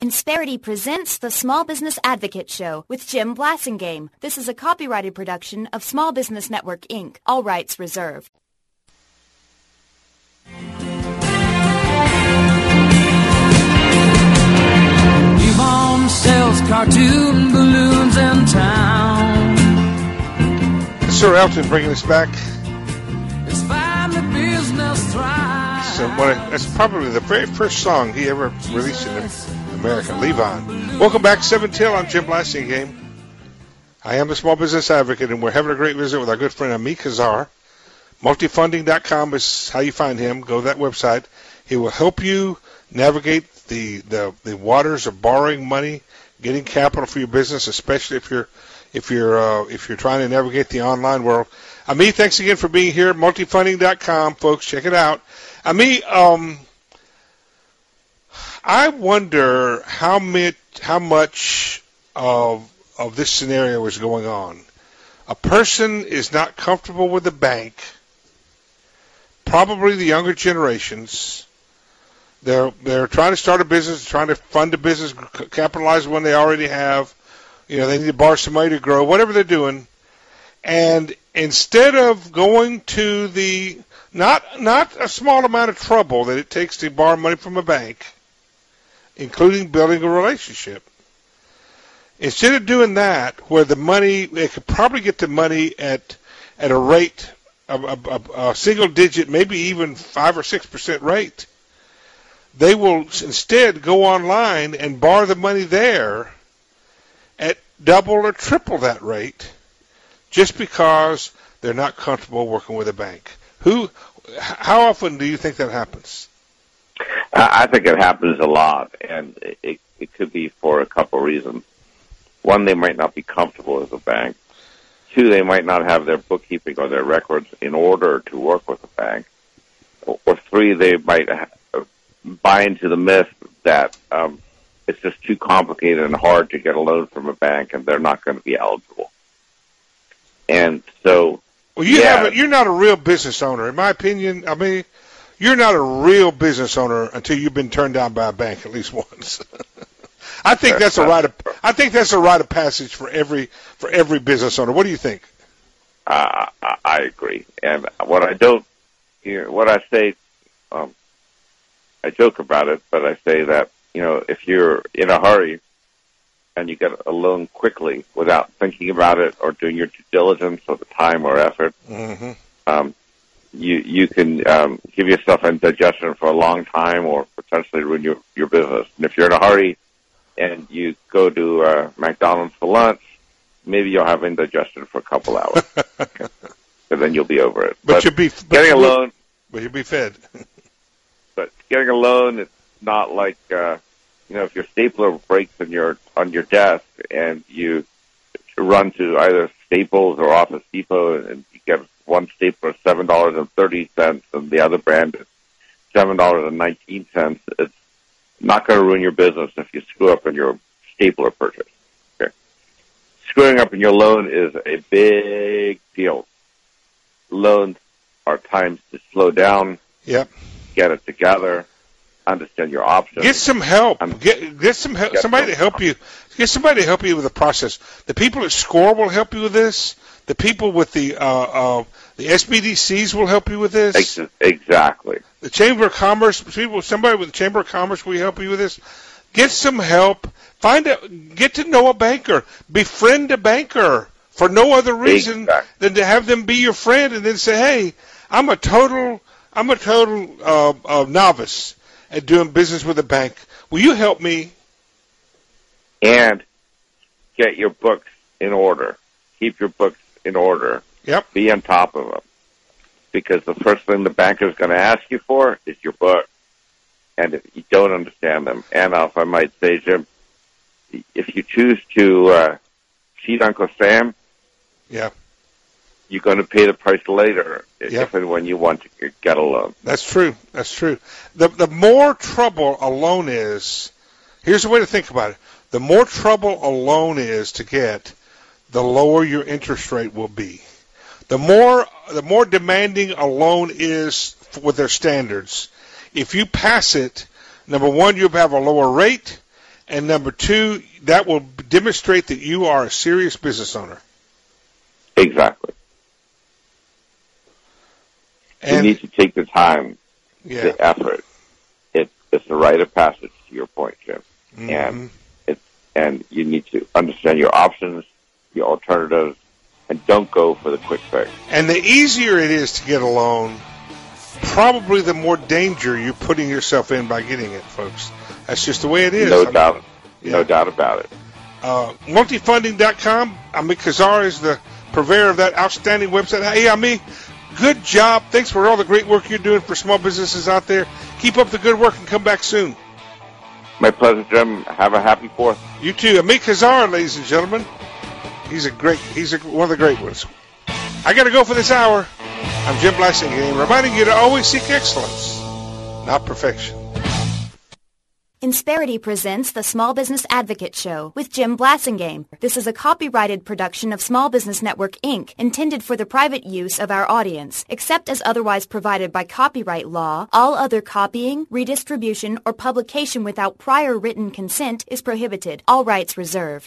Insperity presents the Small Business Advocate Show with Jim Blasingame. This is a copyrighted production of Small Business Network, Inc., all rights reserved. Yvonne sells cartoon balloons in town. Sir Elton bringing us back. It's fine, the business thrives. That's probably the very first song he ever released in America, Levon. Welcome back, 7 Till. I'm Jim Blasingame. I am the Small Business Advocate, and we're having a great visit with our good friend Amit Kazar. Multifunding.com is how you find him. Go to that website. He will help you navigate the waters of borrowing money, getting capital for your business, especially if you're trying to navigate the online world. Amit, thanks again for being here. Multifunding.com, folks, check it out. Amit, I wonder how much of this scenario is going on. A person is not comfortable with the bank. Probably the younger generations. They're trying to start a business, trying to fund a business, capitalize on what they already have. You know, they need to borrow some money to grow, whatever they're doing. And instead of going to the not a small amount of trouble that it takes to borrow money from a bank, including building a relationship, instead of doing that, where the money, they could probably get the money at a rate of a single digit, maybe even 5 or 6% rate, they will instead go online and borrow the money there at double or triple that rate, just because they're not comfortable working with a bank. How often do you think that happens? I think it happens a lot, and it could be for a couple of reasons. One, they might not be comfortable with a bank. Two, they might not have their bookkeeping or their records in order to work with a bank. Or three, they might buy into the myth that it's just too complicated and hard to get a loan from a bank, and they're not going to be eligible. And so, well, you're not a real business owner, in my opinion. I mean, you're not a real business owner until you've been turned down by a bank at least once. I think that's a rite of passage for every business owner. What do you think? I agree. And what I say, I joke about it, but I say that, if you're in a hurry and you get a loan quickly without thinking about it or doing your due diligence or the time or effort, you can give yourself indigestion for a long time or potentially ruin your business. And if you're in a hurry and you go to McDonald's for lunch, maybe you'll have indigestion for a couple hours. Okay. And then you'll be over it. But you'll be fed. But getting a loan, it's not like if your stapler breaks on your desk and you run to either Staples or Office Depot and you get one stapler $7.30 and the other brand is $7.19. It's not going to ruin your business if you screw up in your stapler purchase. Okay. Screwing up in your loan is a big deal. Loans are times to slow down. Yep. Get it together. Understand your options. Get some help. Get some help. Somebody to help you. Get somebody to help you with the process. The people at SCORE will help you with this. The people with the SBDCs will help you with this. Exactly. The Chamber of Commerce people. Somebody with the Chamber of Commerce will help you with this. Get some help. Get to know a banker. Befriend a banker for no other reason than to have them be your friend, and then say, "Hey, I'm a total novice at doing business with a bank. Will you help me?" And get your books in order. Keep your books in order. Yep. Be on top of them. Because the first thing the banker is going to ask you for is your book. And if you don't understand them, and if I might say, Jim, if you choose to cheat Uncle Sam, yeah, you're going to pay the price later if and when you want to get a loan. That's true. That's true. The more trouble a loan is, here's the way to think about it. The more trouble a loan is to get, the lower your interest rate will be. The more demanding a loan is with their standards. If you pass it, number one, you'll have a lower rate, And number two, that will demonstrate that you are a serious business owner. Exactly. And you need to take the time, yeah. the effort. It's a rite of passage, to your point, Jim. Mm-hmm. And you need to understand your options, your alternatives, and don't go for the quick fix. And the easier it is to get a loan, probably the more danger you're putting yourself in by getting it, folks. That's just the way it is. No doubt about it. Multifunding.com. Amit Kazar is the purveyor of that outstanding website. Hey, Amit, good job. Thanks for all the great work you're doing for small businesses out there. Keep up the good work and come back soon. My pleasure, Jim. Have a happy 4th. You too. Amit Kazar, ladies and gentlemen. He's one of the great ones. I got to go for this hour. I'm Jim Blasingame, reminding you to always seek excellence, not perfection. Insperity presents the Small Business Advocate Show with Jim Blasingame. This is a copyrighted production of Small Business Network, Inc., intended for the private use of our audience. Except as otherwise provided by copyright law, all other copying, redistribution, or publication without prior written consent is prohibited. All rights reserved.